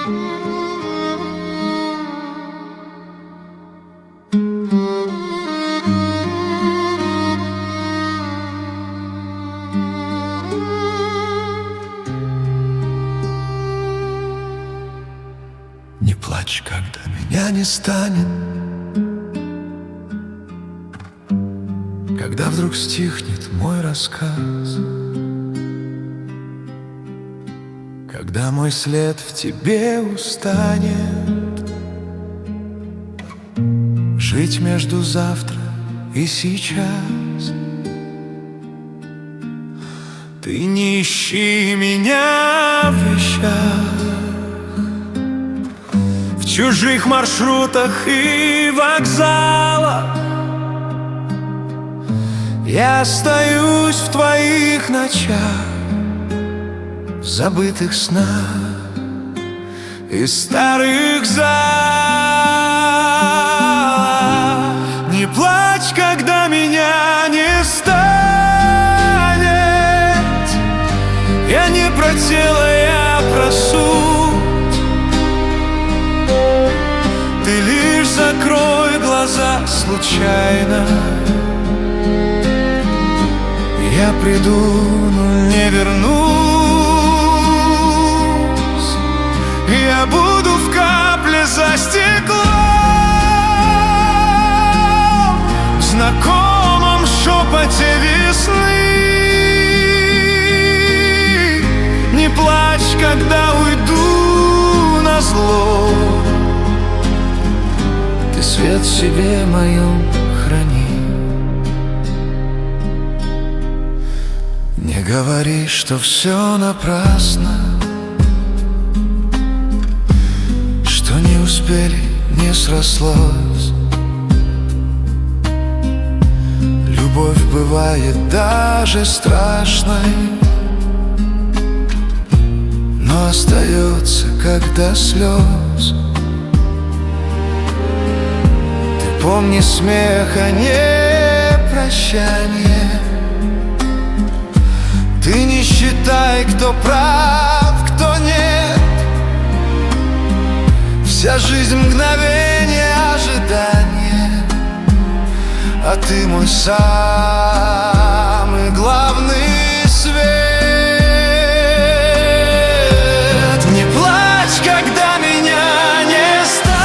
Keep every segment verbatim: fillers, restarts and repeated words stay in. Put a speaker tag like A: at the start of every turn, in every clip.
A: Не плачь, когда меня не станет, когда вдруг стихнет мой рассказ, когда мой след в тебе устанет. Жить между завтра и сейчас. Ты не ищи меня в вещах, в чужих маршрутах и вокзалах. Я остаюсь в твоих ночах, в забытых снах и старых залах. Не плачь, когда меня не станет. Я не про тело, я про суть. Ты лишь закрой глаза случайно, я приду, но не вернусь. Я буду в капле за стеклом, в знакомом шепоте весны. Не плачь, когда уйду назло. Ты свет в себе моем храни. Не говори, что все напрасно, что не успели, не срослось. Любовь бывает даже страшной, но остается, когда слез. Ты помни смех, а не прощание. Ты не считай, кто прав, кто нет. Вся жизнь мгновение ожидания, а ты мой самый главный свет. Не плачь, когда меня не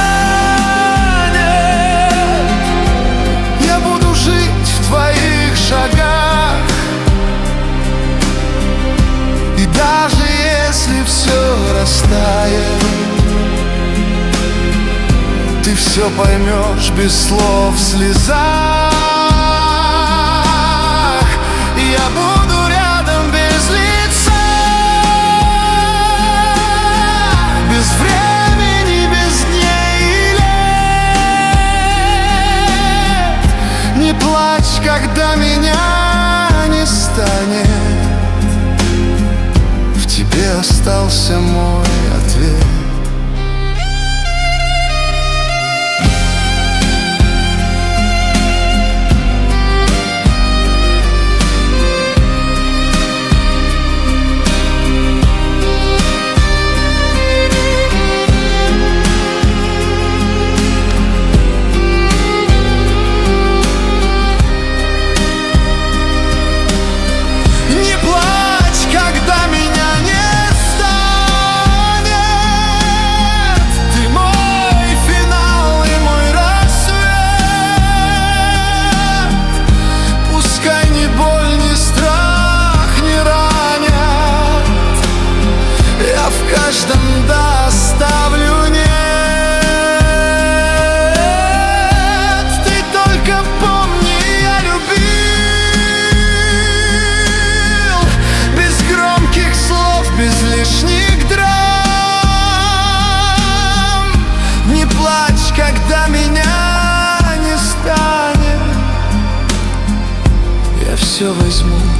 A: станет. Я буду жить в твоих шагах. И даже если все растает, ты все поймешь без слов в слезах. И я буду рядом без лица, без времени, без дней и лет. Не плачь, когда меня не станет. В тебе остался мой ответ. Да, оставлю нет. Ты только помни, я любил без громких слов, без лишних драм. Не плачь, когда меня не станет. Я все возьму